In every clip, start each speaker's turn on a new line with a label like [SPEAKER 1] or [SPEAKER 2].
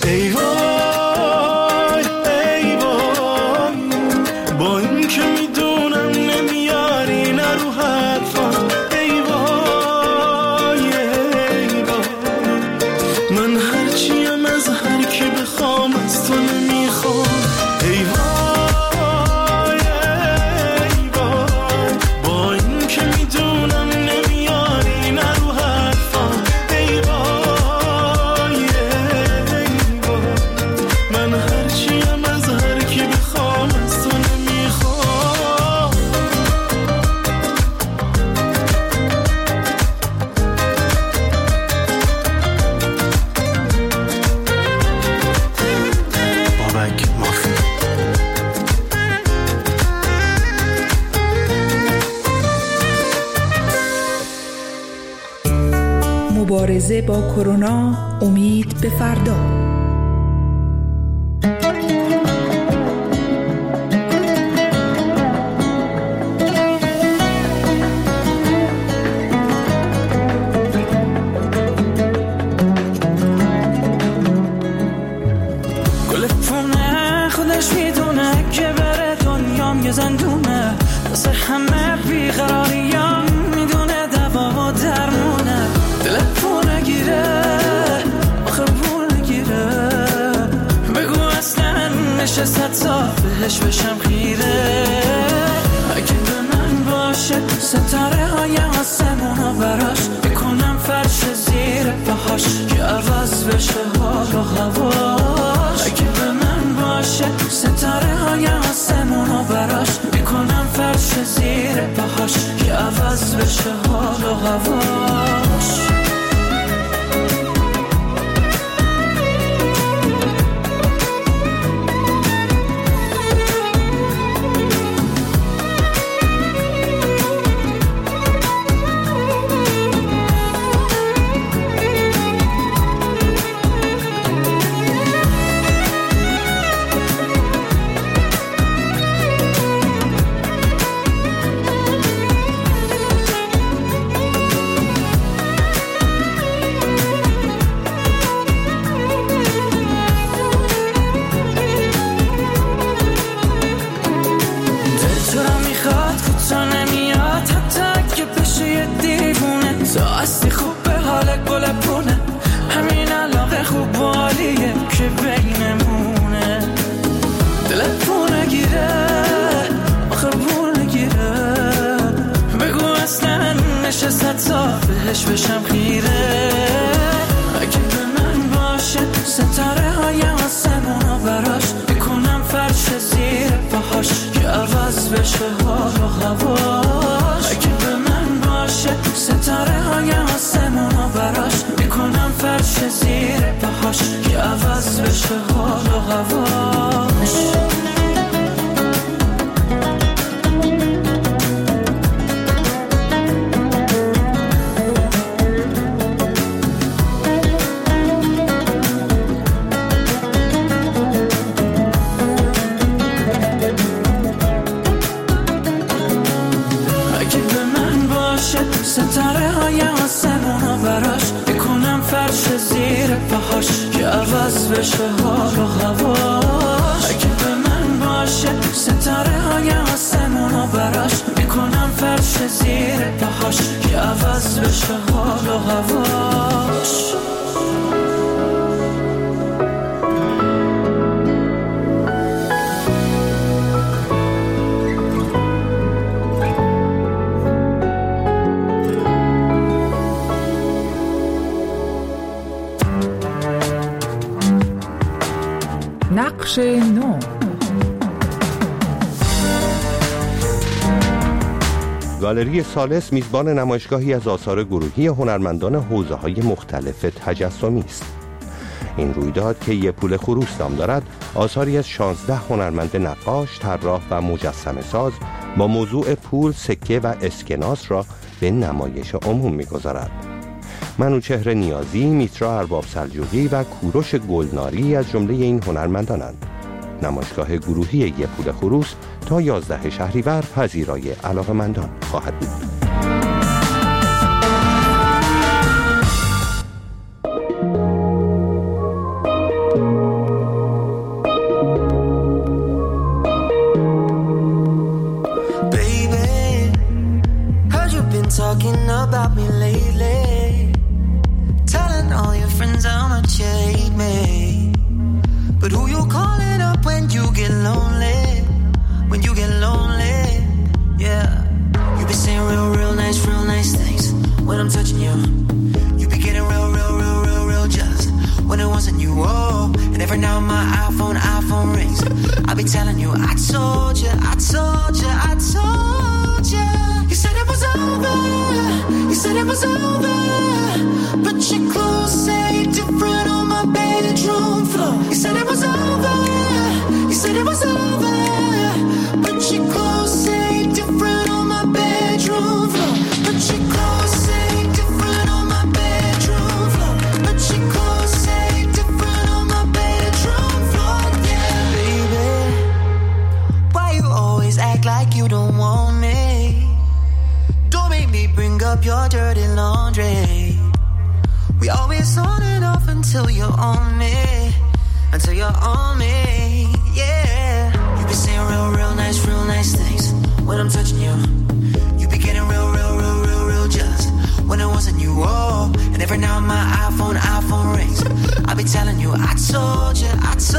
[SPEAKER 1] ای وای ای وای، با این که میدونم نمیاری نه رو حرفم. ای وای ای وای، من هرچیم از هر کی بخوام از تو نمیخوام. ای وای ای وای، با این که میدونم نمیاری نه رو حرفم. ای وای ای وای، من هرچیم از هر کی بخوام از تو نمیخوام. بابک مافی.
[SPEAKER 2] مبارزه با کرونا، امید به فردا.
[SPEAKER 3] گل پونه خودش میدونه که بره دنیام یه زندونه، واسه همه بیقراریام میدونه دوا و درمونه. دل پونه گیره آخه پونه گیره، بگو اصلا نشست تا بهش بشم خیره. اگه به من باشه ستاره های آسمونو براش میکنم فرش زیر پاهاش که عوض بشه حال و هواش. اگه به من باشه ستاره های آسمونو براش میکنم فرش زیر پاهاش که عوض بشه حال و هواش. بهش بشم خیره. اگه به من باشه ستاره های آسمونو براش میکنم فرش زیر پاهاش که عوض بشه حال و هواش. اگه به من باشه ستاره های آسمونو براش میکنم فرش زیر پاهاش که عوض بشه حال و هواش. ستاره های آسمونو براش میکنم فرش زیر پاهاش که عوض بشه حال و هواش. اگه به من باشه ستاره های آسمونو براش میکنم فرش زیر پاهاش که عوض بشه حال و هواش.
[SPEAKER 2] نقش نو.
[SPEAKER 4] گالری ثالث میزبان نمایشگاهی از آثار گروهی هنرمندان حوزه‌های مختلف تجسمی است. این رویداد که یه پول خروس نام دارد، آثاری از 16 هنرمند نقاش، طراح و مجسمه ساز با موضوع پول، سکه و اسکناس را به نمایش عموم می‌گذارد. منوچهر نیازی، میترا ارباب سلجوقی و کوروش گلناری از جمله این هنرمندانند. نمایشگاه گروهی یه پول خروس تا 11 شهریور پذیرای علاقه‌مندان خواهد بود.
[SPEAKER 5] when it wasn't you. Oh, and every now my iPhone rings. I'll be telling you, I told you. You said it was over. You said it was over. But your clothes say different on my bedroom floor. You said it was over. You said it was over. But your clothes say different on my bedroom floor. But your clothes say different on my bedroom floor. But your clothes say different on my bedroom floor. Yeah, baby, why you always act like you don't want me? Don't make me bring up your dirty laundry. We always on and off until you're on me. Until you're on me, yeah. You be saying real nice things when I'm touching you. You be getting real just when it wasn't you. Oh, and every now my iPhone rings. I'll be telling you, I told you.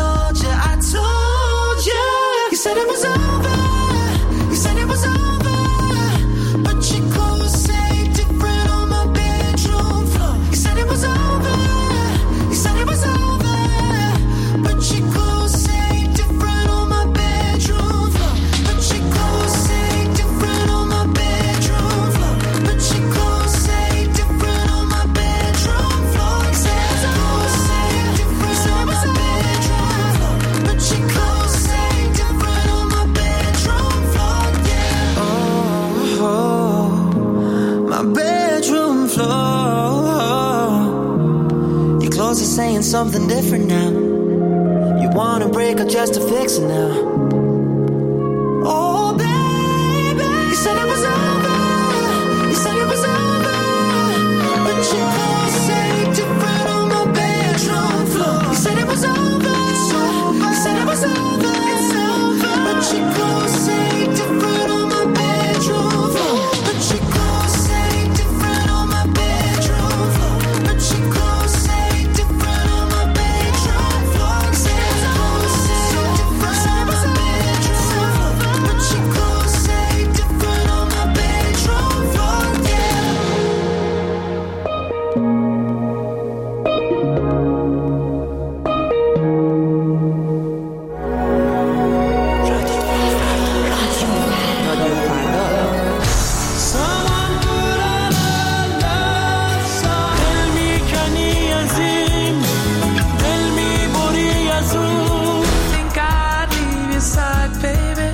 [SPEAKER 5] You said it was over. You said it was over. But your clothes say different on my bedroom floor. You said it was over. You said it was over. But your clothes say different on my bedroom floor. But your clothes say different on my bedroom floor. But your clothes say different on my bedroom floor. You said it was over. You said it was over. But your clothes say different on my bedroom floor. Yeah. Oh, my bedroom floor. Your clothes are saying something different now. You wanna break up just to fix it now. Oh, baby, you said it was over. You said it was over. But your clothes say different on my bedroom floor. You said it was over. You said it was over. But your clothes say different on my bedroom floor. But your clothes say different on my bedroom floor. But your clothes say different on my bedroom floor. You said it was over. But your clothes say different on my bedroom floor. Yeah. Someone put on a love song. دل میکنی از این دل میبری از اون. Think I'd leave your side, baby.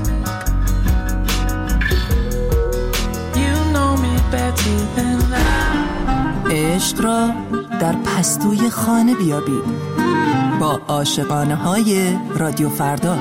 [SPEAKER 5] You know me better than that.
[SPEAKER 6] عشق را در پستوی خانه بیابید با عاشقانه های رادیو فردا.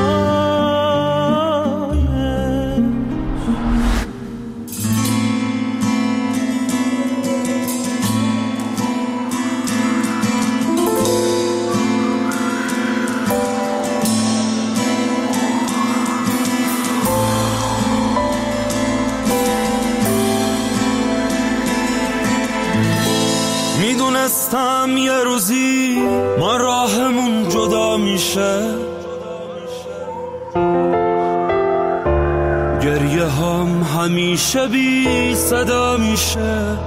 [SPEAKER 1] میدونستم یه روزی ما راهمون جدا میشه. گریه هم همیشه بی صدا میشه.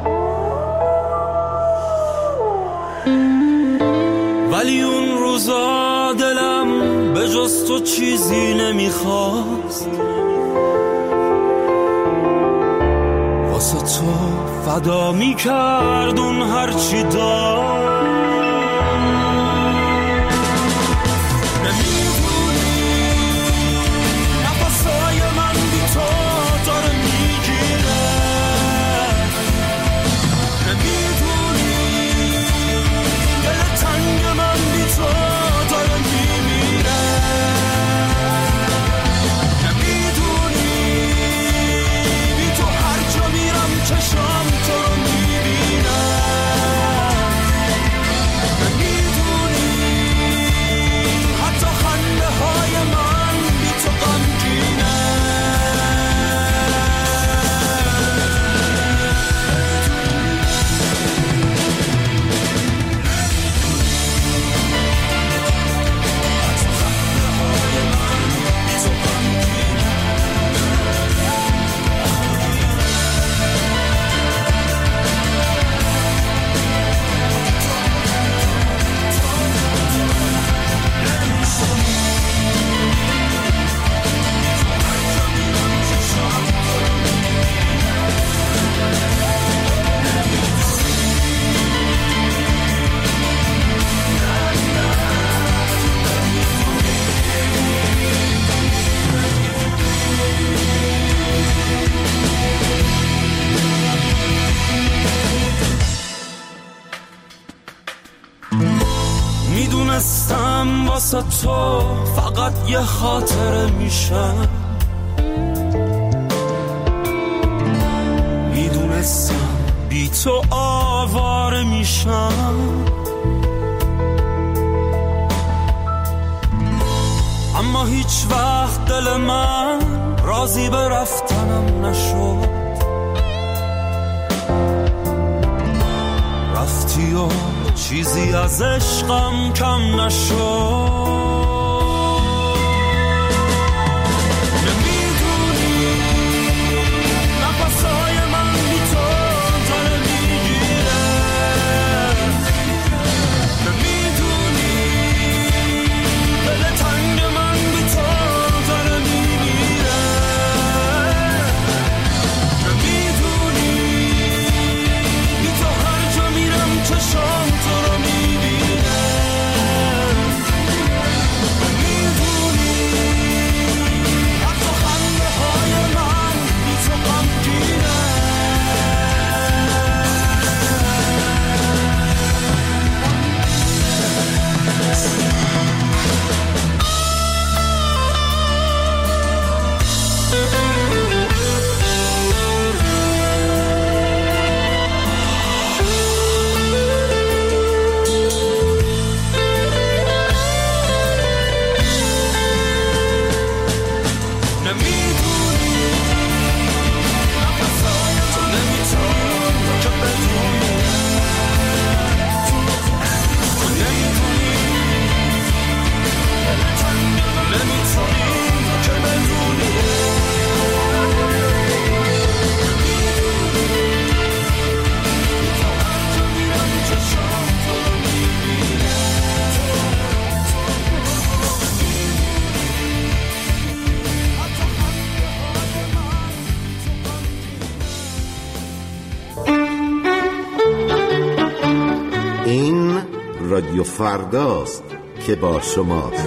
[SPEAKER 1] ولی اون روزا دلم به جز تو چیزی نمیخواست. واسه تو فدا میکرد اون هرچی داشت. نمیدونی نفسای من بی تو داره میگیره. نمیدونی دل تنگ من بی تو داره میمیره. نمیدونی بی تو هر جا میرم چشم تو رو میبینم. میدونستم واسه تو فقط یه خاطره میشم، میدونستم بی تو آواره میشم، اما هیچ وقت دل من راضی به رفتنم نشد. رفتی و چیزی از عشقم کم نشد.
[SPEAKER 7] رادیو فرداست که با شماست.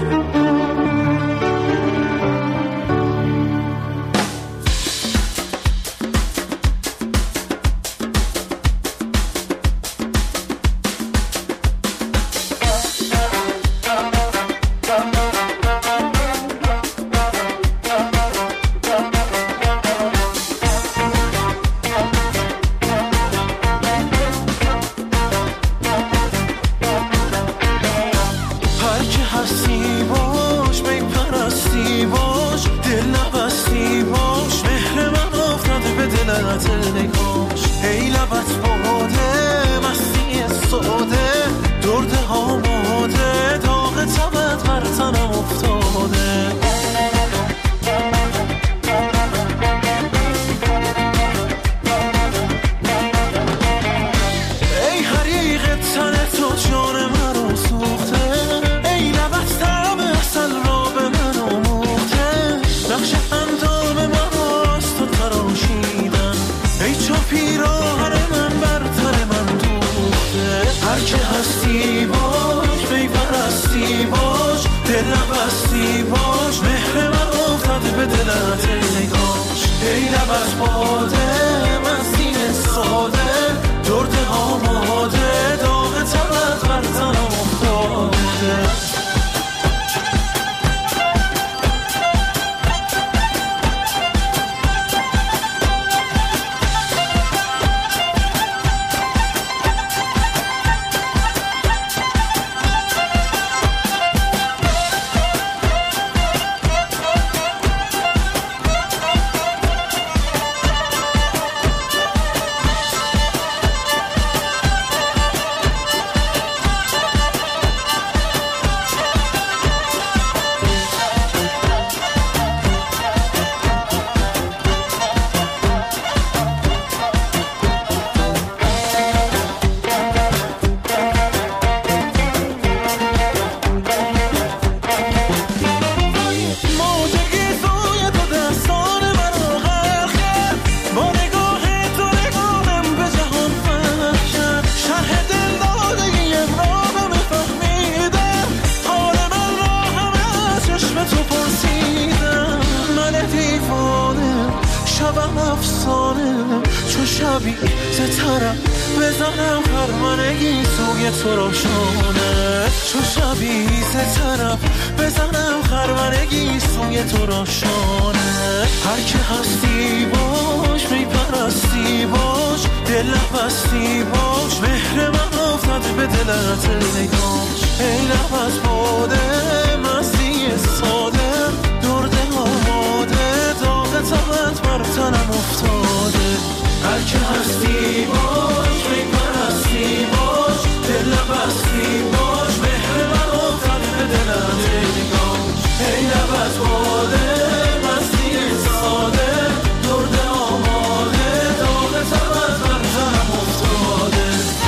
[SPEAKER 3] شبی طرف بزنم خرمنگی سوی تو روشانه. هر که هستی باش، میپرستی باش، دل نبستی باش، مهر من افتاد به دلت نگاش. ای لب از باده مستی ساده، درد آماده داغ تبت بر تنم افتاده. هر که هستی باش، میپرستی باش، دل نبستی باش، مهر من افتاد به دلت نگاش. ای لب از باده مستی ساده، درد آماده داغ تبت بر تنم افتاده.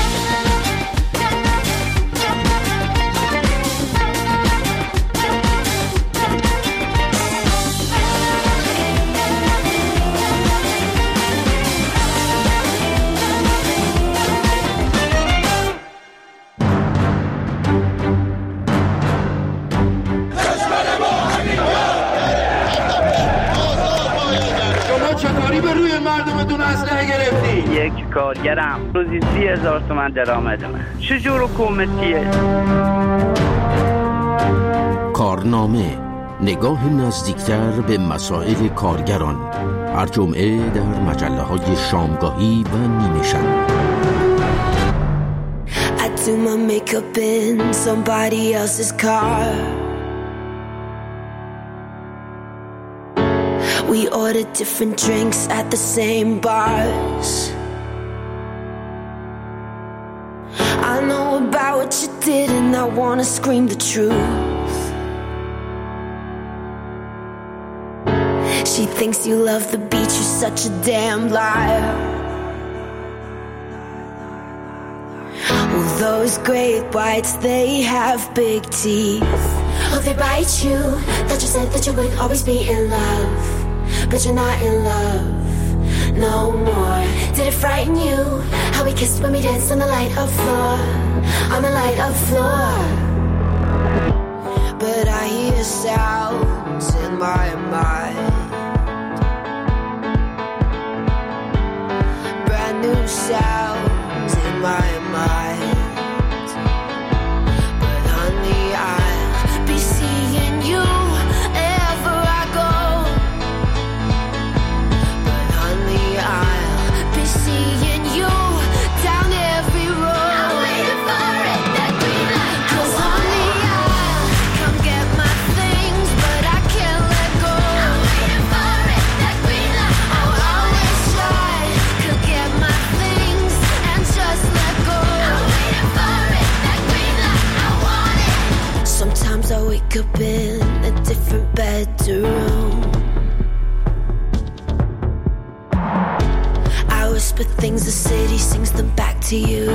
[SPEAKER 8] یک کارگرم روزی 30,000 تومان درآمدمه. چجور حکومتیه؟
[SPEAKER 9] کارنامه، نگاه نزدیکتر به مسائل کارگران، هر جمعه در مجله‌های شامگاهی و نیمه شب.
[SPEAKER 5] I do my makeup in somebody else's car. We ordered different drinks at the same bars. I know about what you did and I wanna scream the truth. She thinks you love the beach, you're such a damn liar. Well, those great whites, they have big teeth. Oh, they bite you. That you said that you would always be in love, but you're not in love no more. Did it frighten you how we kissed when we danced on the light of floor, on the light of floor? But I hear sounds in my mind, brand new sounds in my mind. But honey, I'll be seeing you wherever I go. But honey, I'll be seeing you down every road. I'm waiting for it, that green light. 'Cause honey, I'll come get my things, but I can't let go. I'm waiting for it, that green light. Oh, I wish I could get my things and just let go. I'm waiting for it, that green light. I want it. Sometimes I wake up in a different bedroom. I whisper things, the city sings them back to you.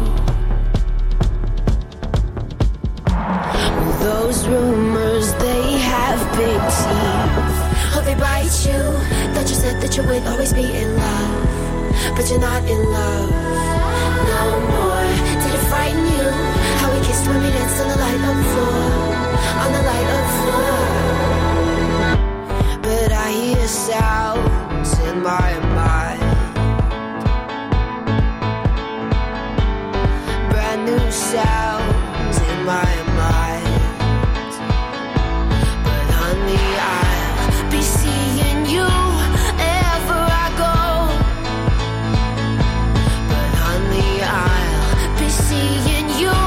[SPEAKER 5] Those rumors, they have big teeth. Oh, they bite you. Thought you said that you would always be in love, but you're not in love no more. Did it frighten you how we kissed when we danced on the light of floor, on the light of floor? But I hear sounds in my mind, brand new sounds in my mind. But honey, I'll be seeing you wherever I go. But honey, I'll be seeing you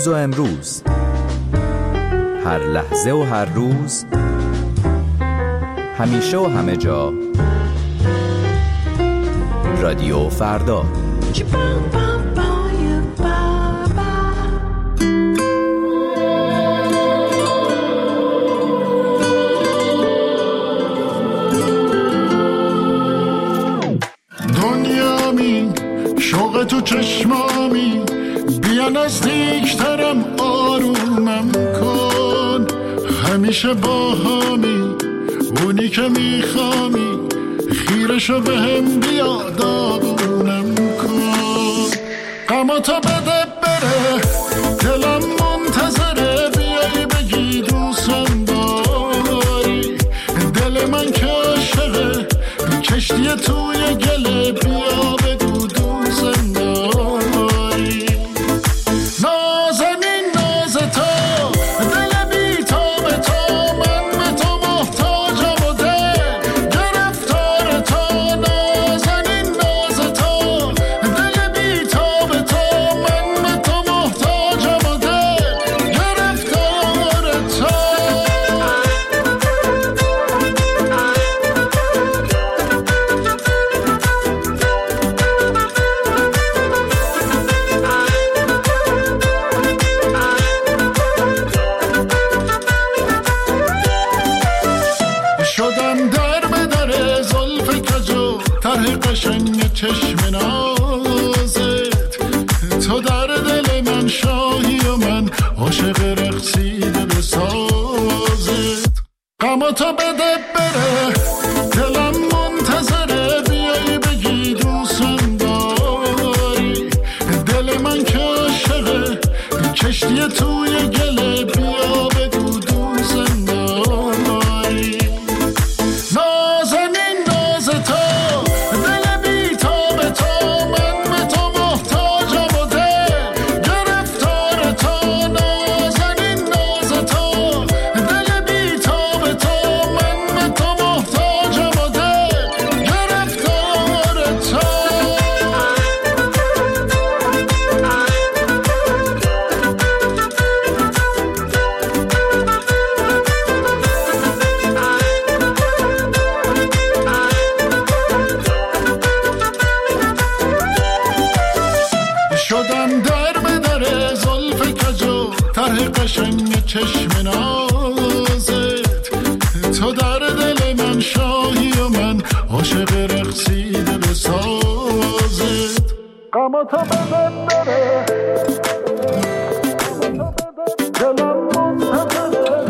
[SPEAKER 10] دیروز و امروز، هر لحظه و هر روز، همیشه و همه جا، رادیو فردا.
[SPEAKER 11] دنیامی شوق تو چشمامی، بیا نزدیکترم آرومم کن، همیشه با همی اونی که میخوامی، خیرشو به هم بیا داغونم کن، غماتو بده بره دلم منتظره، بیایی بگی دوستم داری، دل من که عاشقه کشتی توی گله، بیا بگو دوستم داری، نازنین ناز تو دل بی تا به تو، من به تو محتاجم و دل گرفتار تو، نازنین ناز تو دل بی تا به تو، من به تو محتاجم و دل گرفتار تو. شدم در به در زلف کجو، طرح قشنگ چشم نازت، تو در دل من شاهی و من عاشق رقصیده به سازت، غماتو بده بره دلم منتظره، بیایی بگی دوستم داری، دل من که عاشقه کشتی توی گله، بیا بگو دوستم داری، نازنین ناز تو دل بی تا به تو، من به تو محتاجم و دل گرفتار تو، نازنین ناز تو دل بی تا به تو، من به تو محتاجم و دل گرفتار تو. شدم در به در زلف کجو، طرح قشنگ چشم نازت، تو در دل من شاهی و من عاشق رقصیده به سازت، غماتو بده بره دلم منتظره،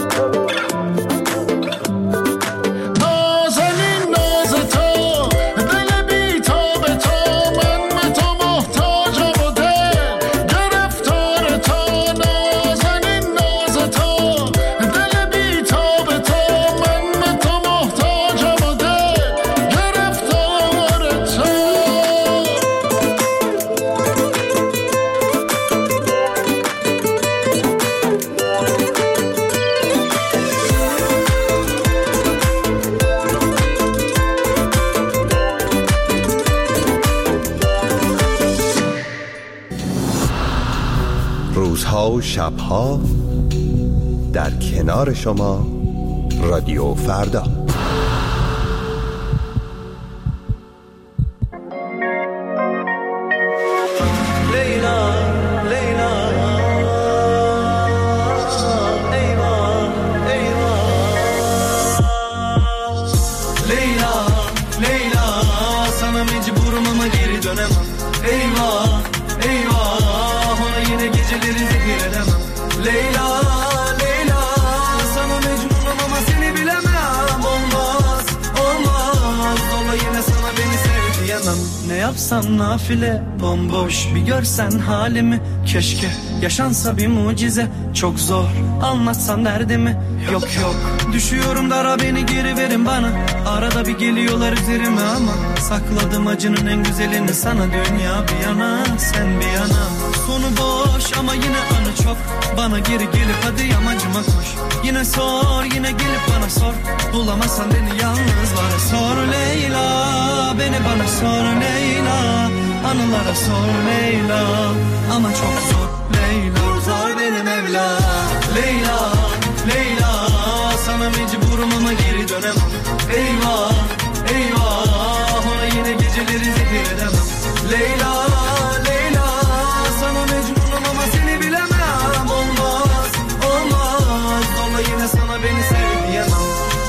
[SPEAKER 11] نازنین ناز تو دل بی تا به تو، من به تو محتاجم و دل گرفتار تو، نازنین ناز تو دل بی تا به تو، من به تو محتاجم و دل گرفتار تو.
[SPEAKER 4] روزها و شبها در کنار شما، رادیو فردا.
[SPEAKER 3] لیلا لیلا ایوا ایوا، لیلا لیلا sana mecburum ama geri dönemem, eyvah eyvah, ona yine geceleri zehir edemem, Leyla Leyla sana mecburum ama seni bilemem, olmaz olmaz, ola yine sana beni sev diyemem, ne yapsam nafile bomboş, bir görsen halimi, keşke yaşansa bir mucize, çok zor anlatsan derdimi, yok yok düşüyorum dara, beni geri verin bana, arada bir geliyorlar üzerime ama sakladım acının en güzelini sana, dünya bir yana sen bir yana, sonu boş ama yine anı çok, bana geri gelip hadi yamacıma koş, yine sor yine gelip bana sor, bulamazsan beni yalnız var, sor Leyla, beni bana sor Leyla, anılara sor Leyla, ama çok zor Leyla. Leyla kurtar beni Mevla. Leyla, Leyla sana mecburum ama geri dönemem. Eyvah, eyvah ona yine geceleri zehir edemem. Leyla, Leyla sana mecburum ama seni bilemem. Olmaz, olmaz zorla yine sana beni sev diyemem.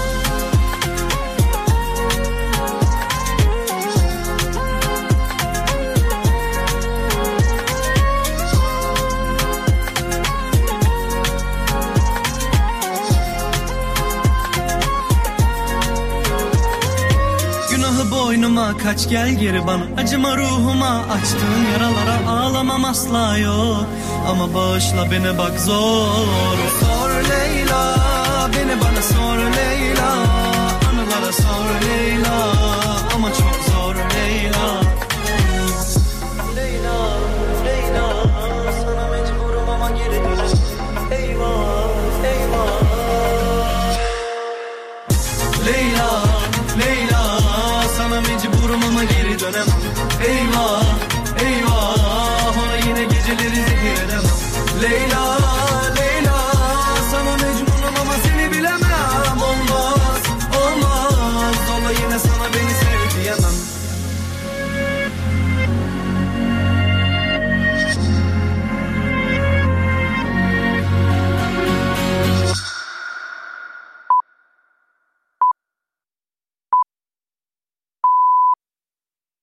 [SPEAKER 3] Boynuma kaç gel geri bana. Acıma ruhuma açtığın yaralara. Ağlamam asla yok ama bağışla beni bak zor. Sor Leyla beni bana sor Leyla. Anılara sor Leyla ama çok zor Leyla. Leyla, Leyla sana mecburum ama geri dönemem. Eyvah, eyvah. Leyla, Leyla sana mecburum ama geri dönemem. Eyvah, eyvah ona yine geceleri zehir edemem. Leyla.